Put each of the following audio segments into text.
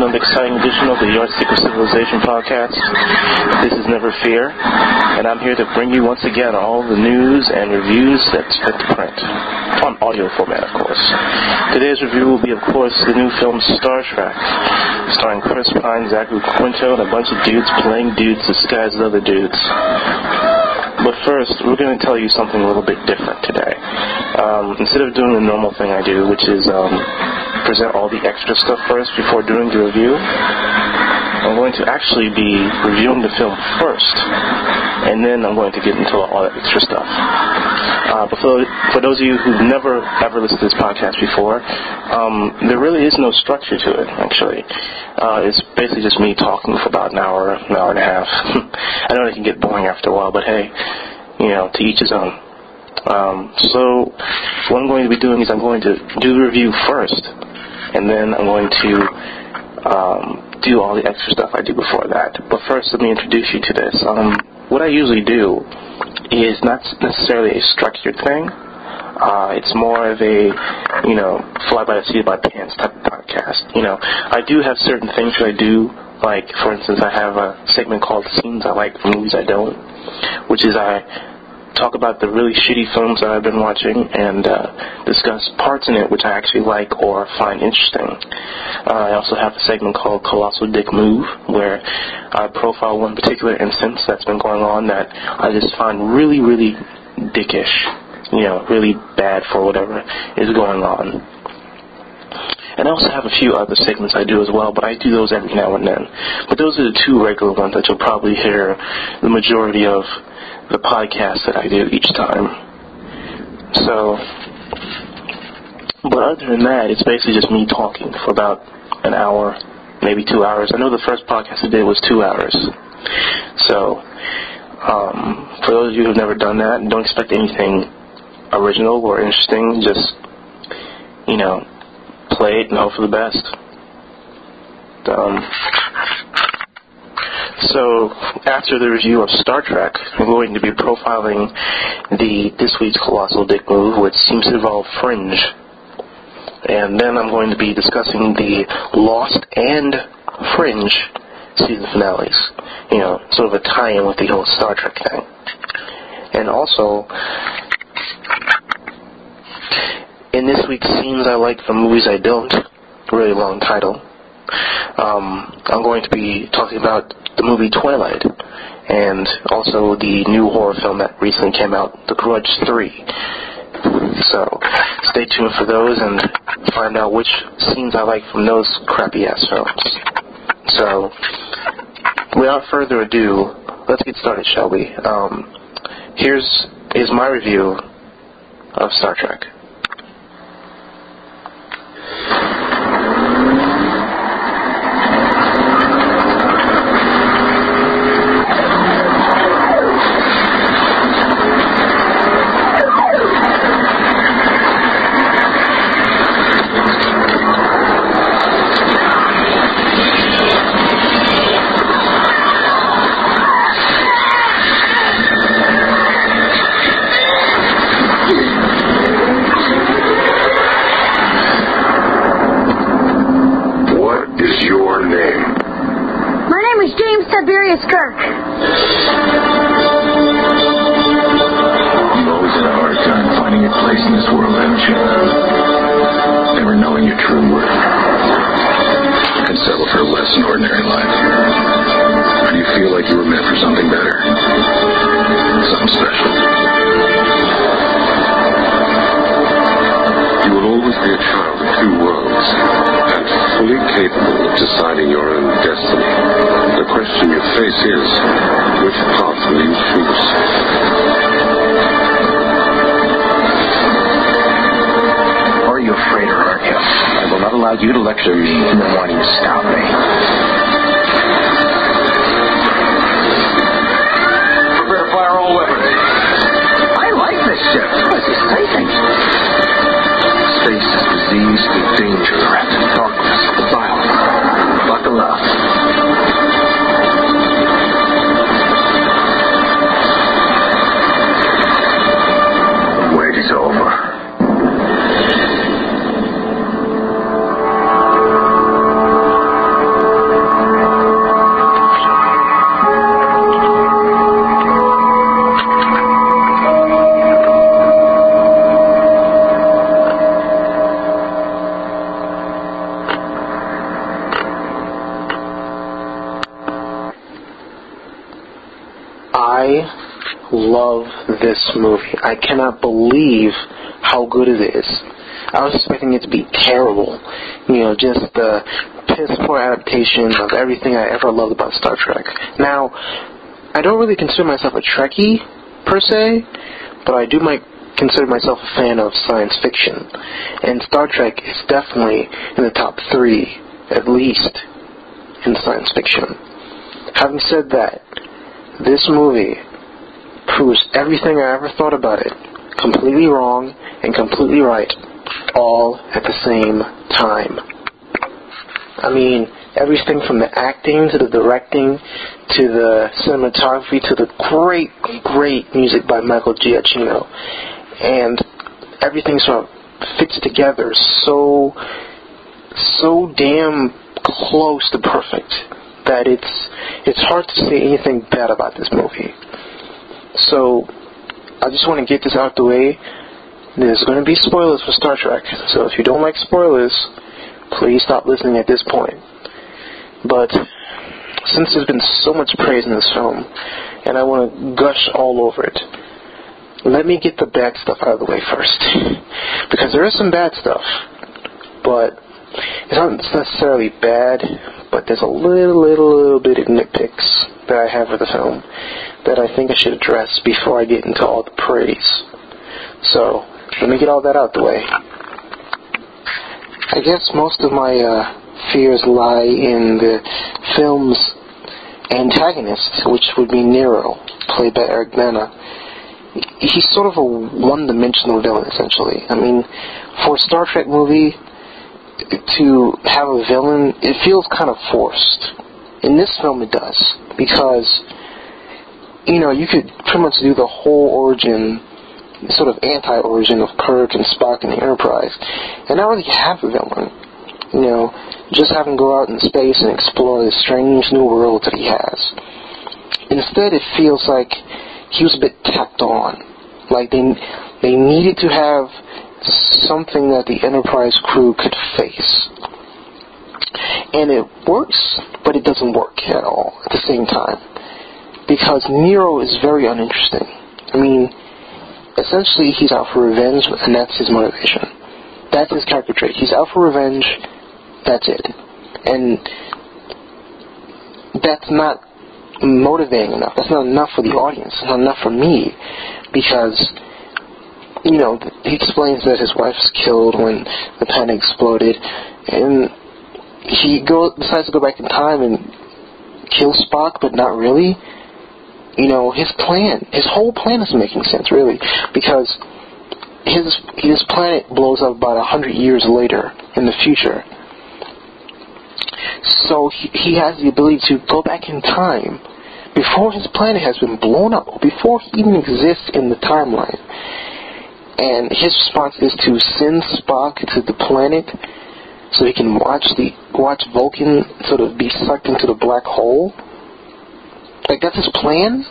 another exciting edition of the Yardstick of Civilization podcast. This is Never Fear, and I'm here to bring you once again all the news and reviews that's fit to print, on audio format, of course. Today's review will be, of course, the new film Star Trek, starring Chris Pine, Zachary Quinto, and a bunch of dudes playing dudes disguised as other dudes. But first, we're going to tell you something a little bit different today. Instead of doing the normal thing I do, which is present all the extra stuff first before doing the review, I'm going to actually be reviewing the film first, and then I'm going to get into all that extra stuff. But for those of you who've never ever listened to this podcast before, there really is no structure to it, actually. It's basically just me talking for about an hour and a half. I know it can get boring after a while, but hey, to each his own. So what I'm going to be doing is I'm going to do the review first, and then I'm going to do all the extra stuff I do before that. But first, let me introduce you to this. What I usually do is not necessarily a structured thing. It's more of a, fly by the seat of my pants type of podcast. I do have certain things that I do, like, for instance, I have a segment called Scenes I Like from Movies I Don't, which is I talk about the really shitty films that I've been watching and discuss parts in it which I actually like or find interesting. I also have a segment called Colossal Dick Move, where I profile one particular instance that's been going on that I just find really, really dickish, really bad for whatever is going on. And I also have a few other segments I do as well, but I do those every now and then. But those are the two regular ones that you'll probably hear the majority of the podcast that I do each time. So, but other than that, it's basically just me talking for about an hour, maybe 2 hours. I know the first podcast I did was 2 hours. So, for those of you who have never done that, don't expect anything original or interesting. Just, play it and hope for the best. So, after the review of Star Trek, I'm going to be profiling this week's Colossal Dick Move, which seems to involve Fringe. And then I'm going to be discussing the Lost and Fringe season finales. Sort of a tie-in with the whole Star Trek thing. And also, in this week's Scenes I Like from Movies I Don't, really long title, I'm going to be talking about the movie Twilight, and also the new horror film that recently came out, The Grudge 3. So, stay tuned for those and find out which scenes I like from those crappy-ass films. So, without further ado, let's get started, shall we? Here's my review of Star Trek. Tiberius Kirk. You've always had a hard time finding your place in this world, haven't you? Never knowing your true worth. You can settle for less than ordinary life. Or do you feel like you were meant for something better? Something special? You will always be a child of two worlds, and fully capable of deciding your own destiny. The question you face is, which path will you choose? Are you afraid or aren't you? I will not allow you to lecture me and then wanting to stop me. Prepare to fire all weapons. I like this ship. This is amazing. Space is disease and danger, darkness, violence. Buckle up. Wait is over. I love this movie. I cannot believe how good it is. I was expecting it to be terrible. Just the piss-poor adaptation of everything I ever loved about Star Trek. Now, I don't really consider myself a Trekkie, per se, but I do consider myself a fan of science fiction. And Star Trek is definitely in the top 3, at least, in science fiction. Having said that, this movie proves everything I ever thought about it completely wrong and completely right, all at the same time. I mean, everything from the acting to the directing to the cinematography to the great, great music by Michael Giacchino. And everything sort of fits together so damn close to perfect that it's hard to say anything bad about this movie. So I just want to get this out the way. There's going to be spoilers for Star Trek, so if you don't like spoilers, please stop listening at this point. But since there's been so much praise in this film, and I want to gush all over it, let me get the bad stuff out of the way first. Because there is some bad stuff, but it's not necessarily bad, but there's a little bit of nitpicks that I have with the film that I think I should address before I get into all the praise. So, let me get all that out the way. I guess most of my fears lie in the film's antagonist, which would be Nero, played by Eric Bana. He's sort of a one-dimensional villain, essentially. I mean, for a Star Trek movie to have a villain, it feels kind of forced. In this film, it does, because, you could pretty much do the whole origin, sort of anti-origin of Kirk and Spock and the Enterprise, and not really have a villain. Just have him go out in space and explore this strange new world that he has. Instead, it feels like he was a bit tacked on. Like they needed to have something that the Enterprise crew could face. And it works, but it doesn't work at all at the same time. Because Nero is very uninteresting. I mean, essentially he's out for revenge, and that's his motivation. That's his character trait. He's out for revenge, that's it. And that's not motivating enough. That's not enough for the audience. It's not enough for me. Because, he explains that his wife's killed when the planet exploded, and he decides to go back in time and kill Spock, but not really. His whole plan isn't making sense, really, because his planet blows up about 100 years later in the future. So he has the ability to go back in time before his planet has been blown up, before he even exists in the timeline. And his response is to send Spock to the planet so he can watch Vulcan sort of be sucked into the black hole. Like, that's his plan?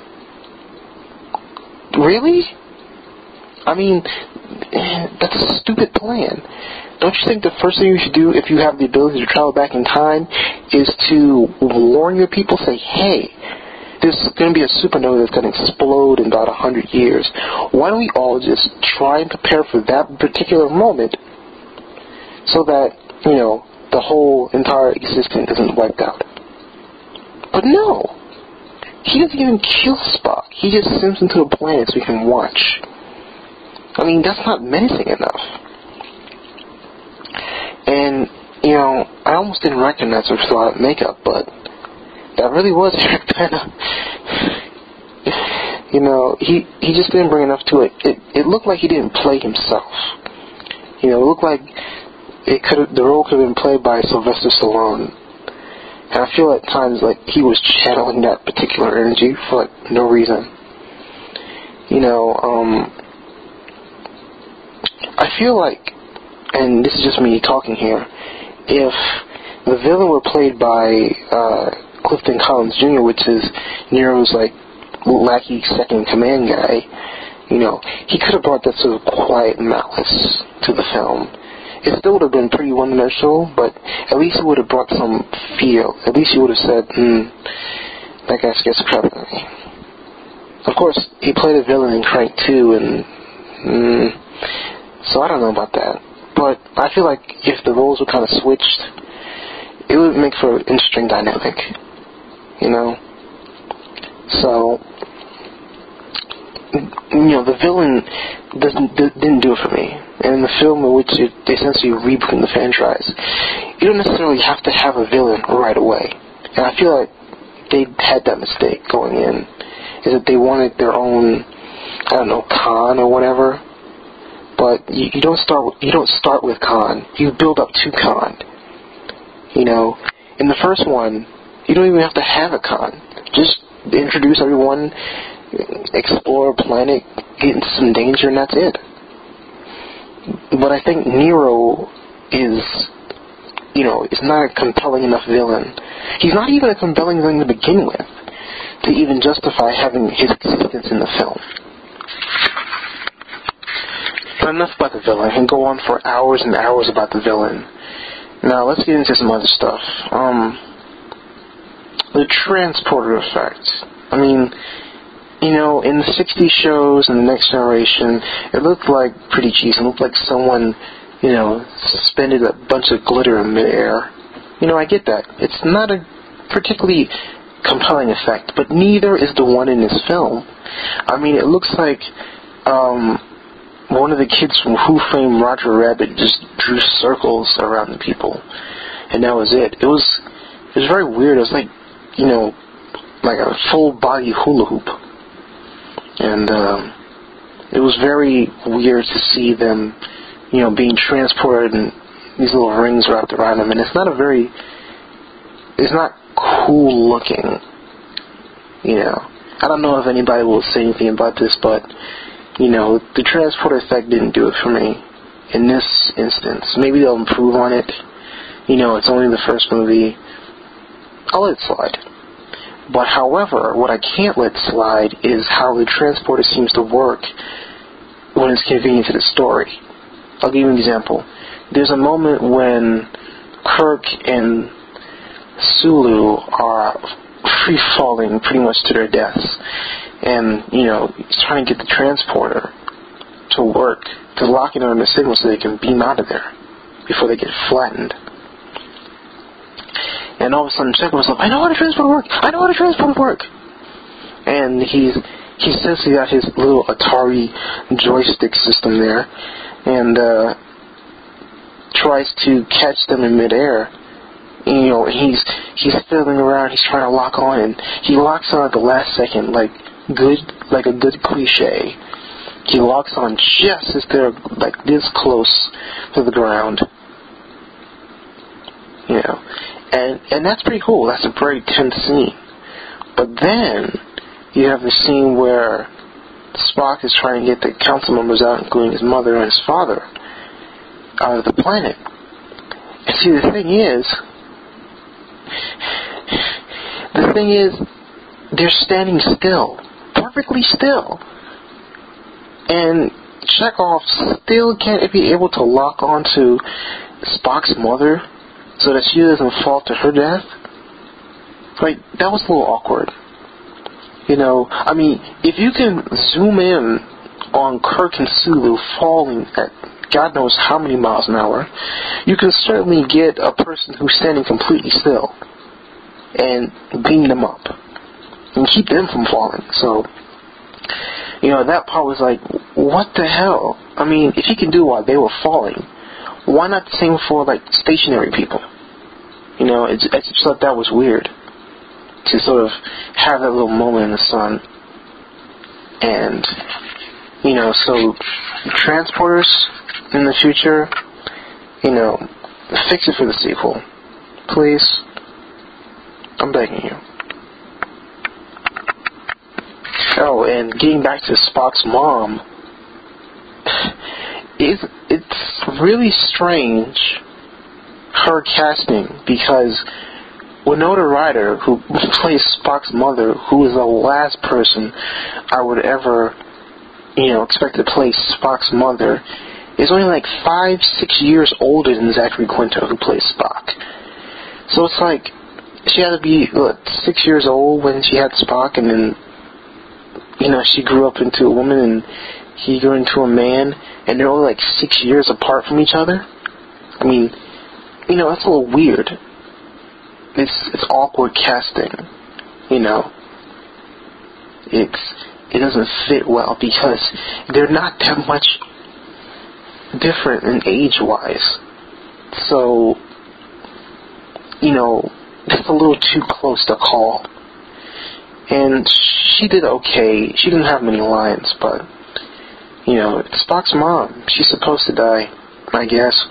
Really? I mean, that's a stupid plan. Don't you think the first thing you should do if you have the ability to travel back in time is to warn your people, say, hey, there's going to be a supernova that's going to explode in about 100 years. Why don't we all just try and prepare for that particular moment so that, the whole entire existence isn't wiped out? But no. He doesn't even kill Spock. He just sends him to a planet so he can watch. I mean, that's not menacing enough. And, I almost didn't recognize there was a lot of makeup, but that really was Eric Bana. He just didn't bring enough to it. It looked like he didn't play himself. It looked like the role could have been played by Sylvester Stallone. And I feel at times like he was channeling that particular energy for no reason. I feel like, and this is just me talking here, if the villain were played by Clifton Collins Jr., which is Nero's lackey second command guy, he could have brought that sort of quiet malice to the film. It still would have been pretty one-dimensional, but at least it would have brought some feel. At least he would have said, that guy scares the crap out of me. Of course, he played a villain in Crank 2, and so I don't know about that. But I feel like if the roles were kind of switched, it would make for an interesting dynamic, you know? So, you know, the villain didn't do it for me. And in the film in which it essentially rebooted the franchise, you don't necessarily have to have a villain right away. And I feel like they had that mistake going in, is that they wanted their own, I don't know, Khan or whatever. But you don't start with Khan. You build up to Khan. You know, in the first one, you don't even have to have a Khan. Just introduce everyone, explore a planet, get into some danger, and that's it. But I think Nero is, you know, is not a compelling enough villain. He's not even a compelling villain to begin with to even justify having his existence in the film. But enough about the villain. I can go on for hours and hours about the villain. Now, let's get into some other stuff. The transporter effect. I mean, you know, in the 60s shows and the Next Generation, it looked like pretty cheesy. It looked like someone, you know, suspended a bunch of glitter in midair. You know, I get that. It's not a particularly compelling effect, but neither is the one in this film. I mean, it looks like one of the kids from Who Framed Roger Rabbit just drew circles around the people, and that was it. It was very weird. It was like, you know, like a full body hula hoop, and it was very weird to see them, you know, being transported and these little rings wrapped around them, and it's not cool looking, you know. I don't know if anybody will say anything about this, but, you know, the transporter effect didn't do it for me in this instance. Maybe they'll improve on it. You know, it's only the first movie. I'll let it slide. But however, what I can't let slide is how the transporter seems to work when it's convenient to the story. I'll give you an example. There's a moment when Kirk and Sulu are free-falling pretty much to their deaths. And, you know, he's trying to get the transporter to work, to lock in on the signal so they can beam out of there before they get flattened. And all of a sudden, Chekhov's like, I know how to transport work! I know how to transport work! And he says he got his little Atari joystick system there, and tries to catch them in midair. You know, he's fiddling around, he's trying to lock on, and he locks on at the last second, like a good cliche. He locks on just as they're like this close to the ground. You know, and that's pretty cool. That's a very tense scene. But then you have the scene where Spock is trying to get the council members out, including his mother and his father, out of the planet. And see, the thing is, they're standing still, perfectly still. And Chekhov still can't be able to lock onto Spock's mother so that she doesn't fall to her death. Like, that was a little awkward. You know, I mean, if you can zoom in on Kirk and Sulu falling at God knows how many miles an hour, you can certainly get a person who's standing completely still and beam them up and keep them from falling. So, you know, that part was like, what the hell? I mean, if he can do while they were falling, why not the same for, like, stationary people? You know, I just thought that was weird to sort of have that little moment in the sun. And, you know, so transporters in the future, you know, fix it for the sequel. Please. I'm begging you. Oh, and getting back to Spock's mom, it's really strange, her casting, because Winona Ryder, who plays Spock's mother, who is the last person I would ever, you know, expect to play Spock's mother, is only like 5-6 years older than Zachary Quinto, who plays Spock. So it's like, she had to be, 6 years old when she had Spock, and then she grew up into a woman and he grew into a man, and they're only like 6 years apart from each other. I mean, that's a little weird. It's awkward casting, It doesn't fit well because they're not that much different in age-wise. So, that's a little too close to call. And she did okay. She didn't have many lines, but, it's Spock's mom. She's supposed to die, I guess.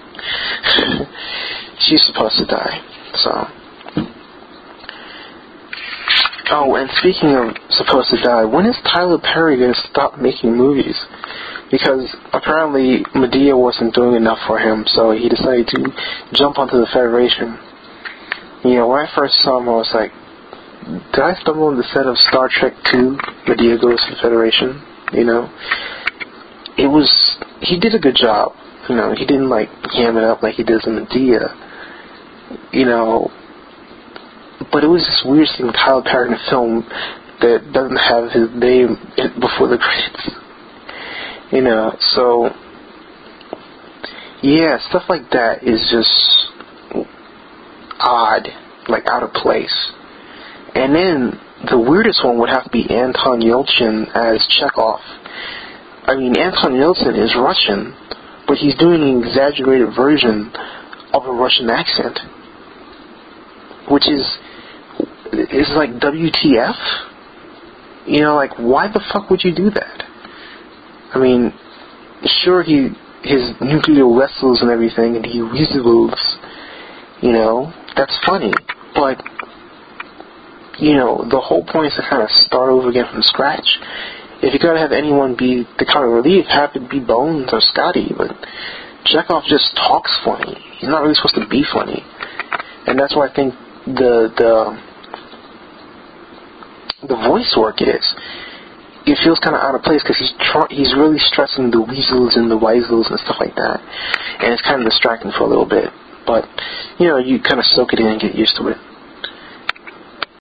She's supposed to die, so. Oh, and speaking of supposed to die, when is Tyler Perry going to stop making movies? Because apparently Medea wasn't doing enough for him, so he decided to jump onto the Federation. When I first saw him, I was like, did I stumble on the set of Star Trek II, Medea Goes to the Federation? He did a good job. He didn't ham it up like he does in Medea. But it was this weird thing with Tyler Perry in a film that doesn't have his name before the credits. So, yeah, stuff like that is just odd, out of place. And then the weirdest one would have to be Anton Yelchin as Chekhov. I mean, Anton Yelchin is Russian, but he's doing an exaggerated version of a Russian accent, which is like WTF? Why the fuck would you do that? I mean, sure, his nuclear vessels and everything, and he weasels, that's funny, but, the whole point is to kind of start over again from scratch. If you're going to have anyone be the comic relief, have it be Bones or Scotty, but Chekhov just talks funny. He's not really supposed to be funny. And that's why I think the voice work it feels kind of out of place because he's really stressing the weasels and the wisels and stuff like that, and it's kind of distracting for a little bit. But you kind of soak it in and get used to it.